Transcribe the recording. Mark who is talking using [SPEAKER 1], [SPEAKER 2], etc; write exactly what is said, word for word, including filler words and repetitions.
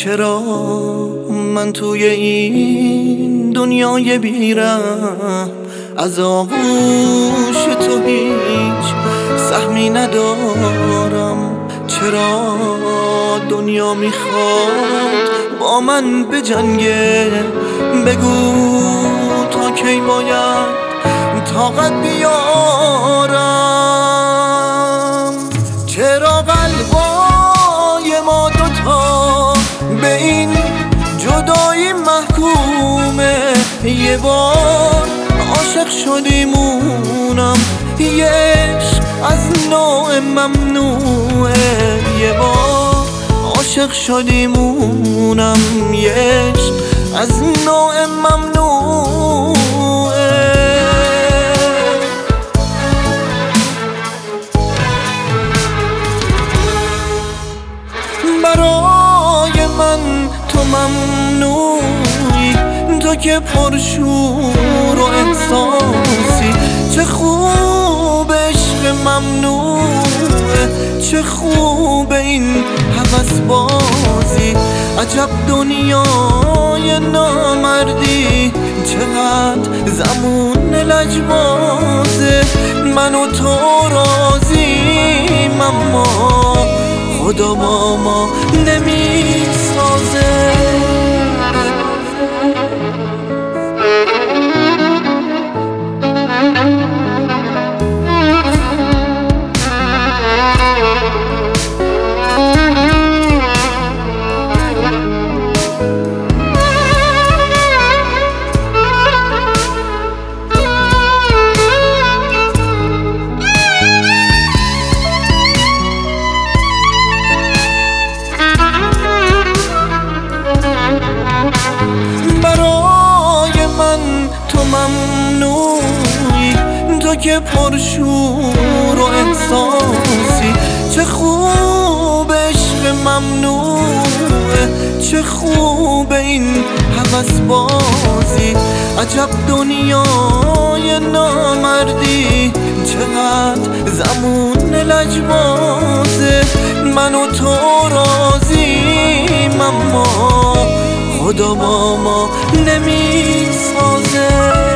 [SPEAKER 1] چرا من توی این دنیای بیرم از آغوش تو هیچ سهمی ندارم؟ چرا دنیا میخواد با من بجنگه؟ بگو تا کی باید طاقت بیارم؟ چرا قلبای ما دوتا به این جدایی محکومه؟ یه بار عاشق شدیمونم، یه عشق از نوع ممنوعه. یه بار عاشق شدیمونم، یه عشق از نوع ممنوعه. برای من تو ممنوعی، تو که پرشور و احساسی. چه خوب عشق ممنوعه، چه خوب این هوس بازی. عجب دنیای نامردی، چقدر زمون لجبازه. من و تو راضیم اما خدا با ما نمی سازه. برای من تو ممنوعی، تو که پرشور و احساسی. چه خوب عشق ممنوعه، چه خوب این هوس بازی. عجب دنیای نامردی، چقدر زمون لجبازه. من و تو راضیم اما خدا با ما نمی سازه.